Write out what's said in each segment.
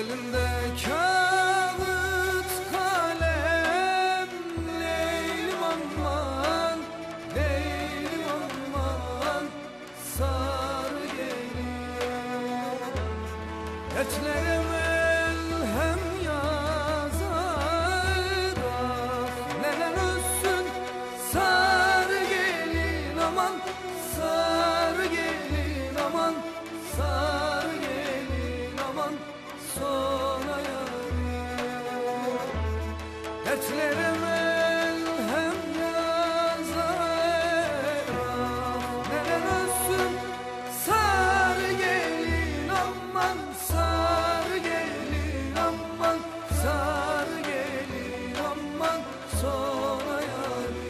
Elinde kağıt kalem, Leylim aman, Leylim aman, sarı gelin. Etlerime hem yazar, ah neler ölsün, sarı gelin aman, sarı gelin aman, sarı gelin aman, sona yarim. Dertlerime hem yazar, ah neler ölsün, sarı gelin aman, sarı gelin aman, sarı gelin aman, sona yarim.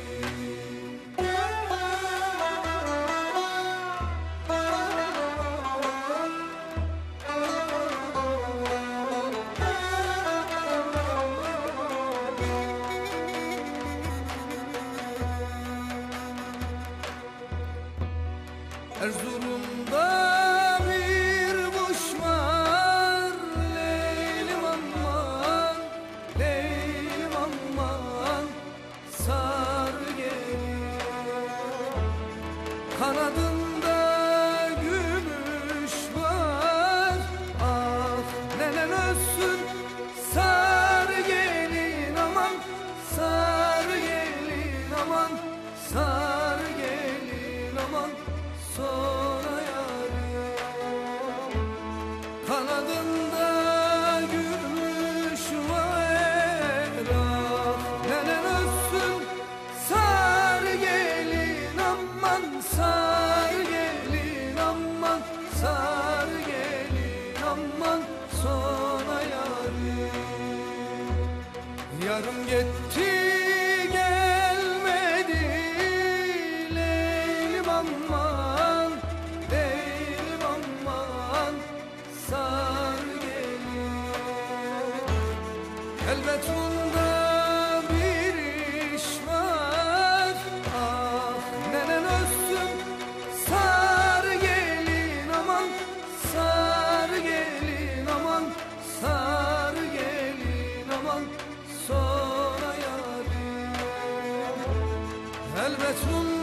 Erzurum'da bir kuş var, Leylim aman, Leylim aman, sarı gelin. Kanadında gümüş var, ah neler ölsün, sarı gelin aman, sarı gelin aman, sarı gelin aman, sona yarim. Kanadında gümüş var, ah neler ölsün, sarı gelin aman, sarı gelin aman, sarı gelin aman, sona yarim. Yarım gitti gelmedi, Leylim aman, Leylim aman, sarı gelin. Elbet bunda bir iş var, ah neler ölsün, sarı gelin aman, sarı gelin aman, sarı gelin aman, sona yarim. Elbet bunda